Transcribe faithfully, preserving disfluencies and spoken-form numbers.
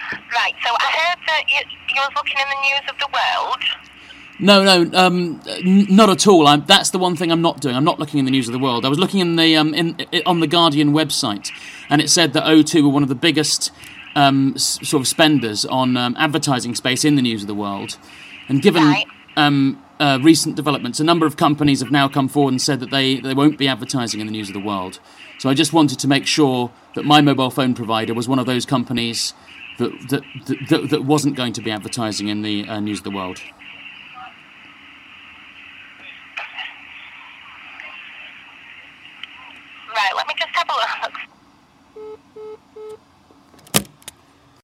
Right, so I heard that you, you was looking in the News of the World. No, no, um, n- not at all. I'm, that's the one thing I'm not doing. I'm not looking in the News of the World. I was looking in the um, in, in on the Guardian website, and it said that O two were one of the biggest um, s- sort of spenders on um, advertising space in the News of the World. And given Right. um, uh, recent developments, a number of companies have now come forward and said that they, they won't be advertising in the News of the World. So I just wanted to make sure that my mobile phone provider was one of those companies that that that, that wasn't going to be advertising in the uh, News of the World.